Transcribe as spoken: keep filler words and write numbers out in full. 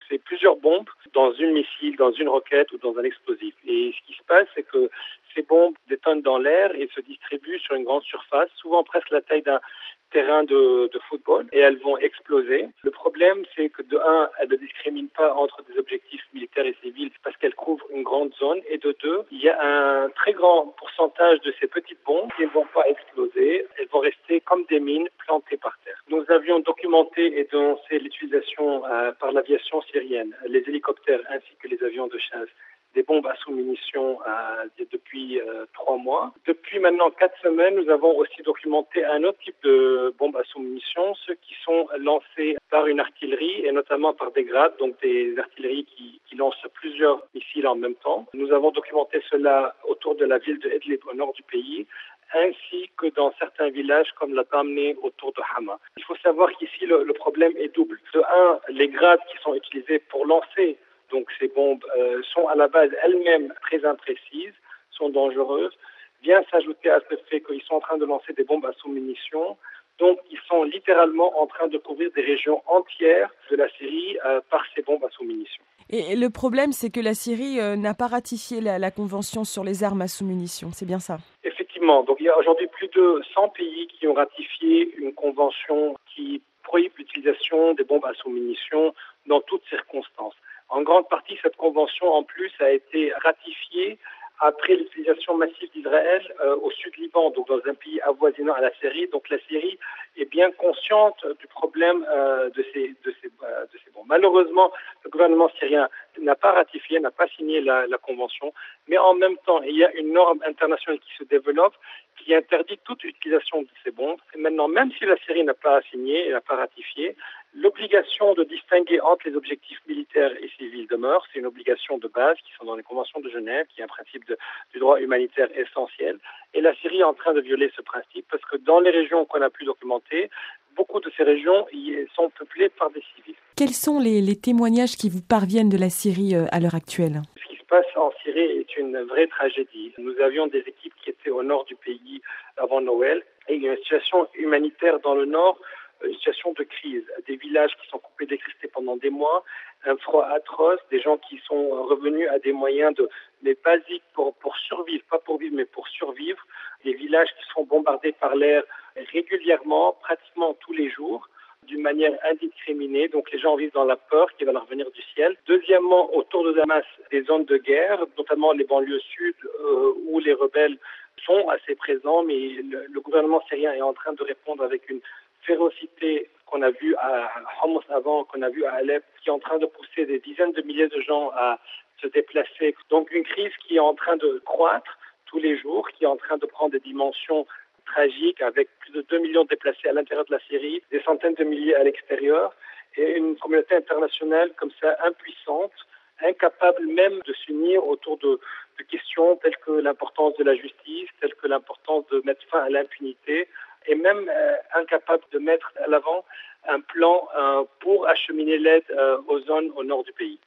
C'est plusieurs bombes dans une missile, dans une roquette ou dans un explosif. Et ce qui se passe, c'est que ces bombes détonnent dans l'air et se distribuent sur une grande surface, souvent presque la taille d'un terrain de, de football, et elles vont exploser. Le problème, c'est que de un, elles ne discriminent pas entre des objectifs militaires et civils parce qu'elles couvrent une grande zone, et de deux, il y a un très grand pourcentage de ces petites bombes qui ne vont pas exploser, elles vont rester comme des mines plantées par terre. Nous avions documenté et dénoncé l'utilisation euh, par l'aviation syrienne, les hélicoptères ainsi que les avions de chasse, des bombes à sous-munitions euh, depuis euh, trois mois. Depuis maintenant quatre semaines, nous avons aussi documenté un autre type de bombes à sous-munitions, ceux qui sont lancés par une artillerie et notamment par des grades, donc des artilleries qui, qui lancent plusieurs missiles en même temps. Nous avons documenté cela autour de la ville de Idlib au nord du pays, ainsi que dans certains villages comme la Tamneh autour de Hama. Il faut savoir qu'ici, le, le problème est double. De un, les grades qui sont utilisés pour lancer donc ces bombes euh, sont à la base elles-mêmes très imprécises, sont dangereuses, vient s'ajouter à ce fait qu'ils sont en train de lancer des bombes à sous-munitions. Donc ils sont littéralement en train de couvrir des régions entières de la Syrie euh, par ces bombes à sous-munitions. Et le problème, c'est que la Syrie euh, n'a pas ratifié la, la convention sur les armes à sous-munitions, c'est bien ça? Effectivement, donc il y a aujourd'hui plus de cent pays qui ont ratifié une convention qui prohibe l'utilisation des bombes à sous-munitions dans toutes circonstances. En grande partie, cette convention, en plus, a été ratifiée après l'utilisation massive d'Israël euh, au sud Liban, donc dans un pays avoisinant à la Syrie. Donc la Syrie est bien consciente du problème euh, de ces, de ces, euh, de ces bombes. Malheureusement, le gouvernement syrien n'a pas ratifié, n'a pas signé la, la convention, mais en même temps, il y a une norme internationale qui se développe qui interdit toute utilisation de ces bombes. Et maintenant, même si la Syrie n'a pas signé et n'a pas ratifié, l'obligation de distinguer entre les objectifs militaires et civils demeure. C'est une obligation de base qui sont dans les conventions de Genève, qui est un principe de, du droit humanitaire essentiel. Et la Syrie est en train de violer ce principe parce que dans les régions qu'on a pu documenter, beaucoup de ces régions sont peuplées par des civils. Quels sont les, les témoignages qui vous parviennent de la Syrie à l'heure actuelle ? Ce qui se passe en Syrie est une vraie tragédie. Nous avions des équipes qui étaient au nord du pays avant Noël et il y a une situation humanitaire dans le nord, une situation de crise, des villages qui sont coupés d'électricité pendant des mois, un froid atroce, des gens qui sont revenus à des moyens de, mais basiques pour, pour survivre, pas pour vivre, mais pour survivre, des villages qui sont bombardés par l'air régulièrement, pratiquement tous les jours, d'une manière indiscriminée, donc les gens vivent dans la peur qui va leur venir du ciel. Deuxièmement, autour de Damas, des zones de guerre, notamment les banlieues sud euh, où les rebelles sont assez présents, mais le, le gouvernement syrien est en train de répondre avec une férocité qu'on a vue à Homs avant, qu'on a vue à Alep, qui est en train de pousser des dizaines de milliers de gens à se déplacer. Donc une crise qui est en train de croître tous les jours, qui est en train de prendre des dimensions tragiques avec plus de deux millions de déplacés à l'intérieur de la Syrie, des centaines de milliers à l'extérieur, et une communauté internationale comme ça impuissante, incapable même de s'unir autour de, de questions telles que l'importance de la justice, telles que l'importance de mettre fin à l'impunité, et même euh, incapable de mettre à l'avant un plan euh, pour acheminer l'aide euh, aux zones au nord du pays.